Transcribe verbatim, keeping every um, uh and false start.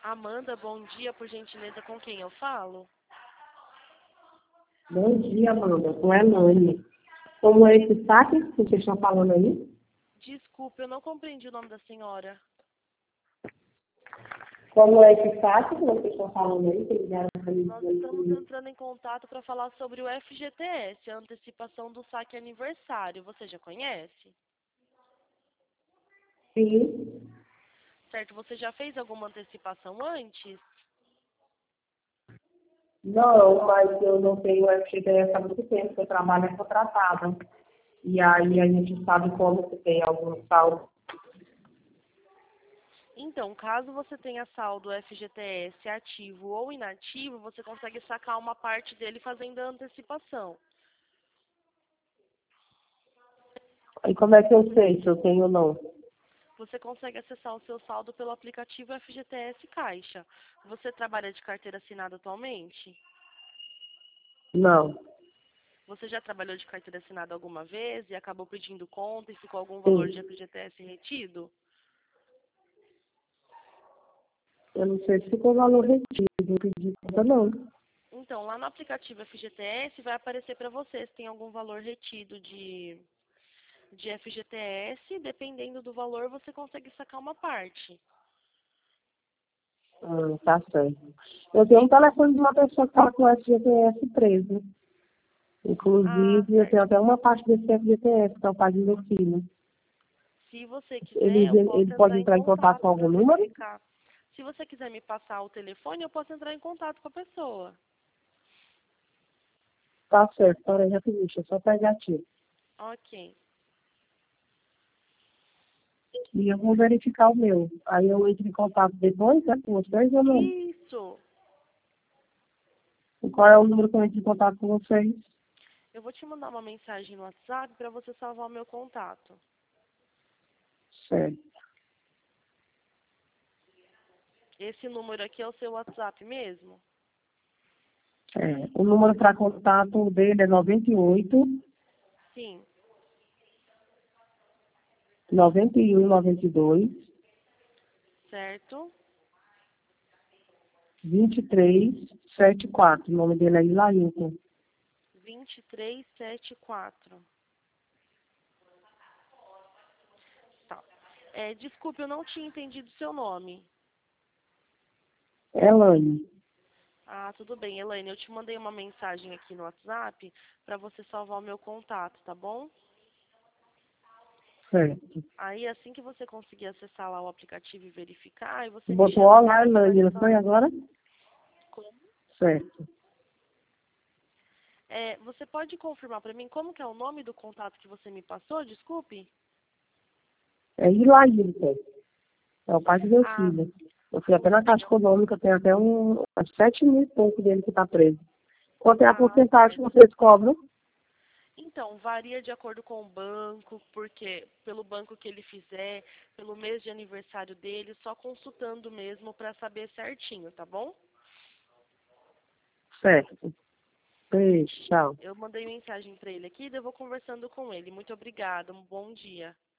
Amanda, bom dia, por gentileza, com quem eu falo? Bom dia, Amanda. Com a Elane. Como é esse saque que vocês estão falando aí? Desculpe, eu não compreendi o nome da senhora. Como é esse saque que vocês estão falando aí? Que ligaram pra mim Nós dizendo estamos que- entrando em contato para falar sobre o F G T S, a antecipação do saque aniversário. Você já conhece? Sim. Certo, você já fez alguma antecipação antes? Não, mas eu não tenho F G T S há muito tempo, porque eu trabalho contratada. E aí a gente sabe como se tem algum saldo. Então, caso você tenha saldo F G T S ativo ou inativo, você consegue sacar uma parte dele fazendo a antecipação. Aí como é que eu sei se eu tenho ou não? Você consegue acessar o seu saldo pelo aplicativo F G T S Caixa. Você trabalha de carteira assinada atualmente? Não. Você já trabalhou de carteira assinada alguma vez e acabou pedindo conta e ficou algum valor de Sim. F G T S retido? Eu não sei se ficou valor retido. Eu pedi conta, não. Então, lá no aplicativo F G T S vai aparecer para você se tem algum valor retido de, de F G T S. Dependendo do valor, você consegue sacar uma parte. Ah, tá certo. Eu tenho um telefone de uma pessoa que estava com o F G T S preso. Ah, Inclusive, eu tenho certo. até uma parte desse F G T S, que é o pai do meu filho. Se você Ele, quiser, eu ele posso pode entrar em entrar em contato com contato para algum número? verificar. Se você quiser me passar o telefone, eu posso entrar em contato com a pessoa. Tá certo, para já fiz, deixa eu só pegar aqui. Ok. E eu vou verificar o meu. Aí eu entro em contato depois, né, com vocês ou não? Isso. E qual é o número que eu entro em contato com vocês? Eu vou te mandar uma mensagem no WhatsApp para você salvar o meu contato. Certo. Esse número aqui é o seu WhatsApp mesmo? É, o número para contato dele é noventa e oito, Sim. noventa e um, noventa e dois, Certo? vinte e três, setenta e quatro. O nome dele é Ilailton. vinte e três setenta e quatro. Tá. É, desculpe, eu não tinha entendido o seu nome. Elane. Ah, tudo bem, Elaine. Eu te mandei uma mensagem aqui no WhatsApp para você salvar o meu contato, tá bom? Certo. Aí, assim que você conseguir acessar lá o aplicativo e verificar, aí você me Botou chama que olá, a gente vai Elane, não foi resolver. agora? Como? Certo. É, você pode confirmar para mim como que é o nome do contato que você me passou? Desculpe. É Ilailton. É o pai do meu Ah, filho. Eu fui até tudo na bem. Caixa Econômica, tem até um, uns sete mil e pouco dele que está preso. Quanto é a Ah, porcentagem que certo. vocês cobram? Então, varia de acordo com o banco, porque pelo banco que ele fizer, pelo mês de aniversário dele, só consultando mesmo para saber certinho, tá bom? Certo. Beijo, tchau. Eu mandei mensagem para ele aqui, daí eu vou conversando com ele. Muito obrigada, um bom dia.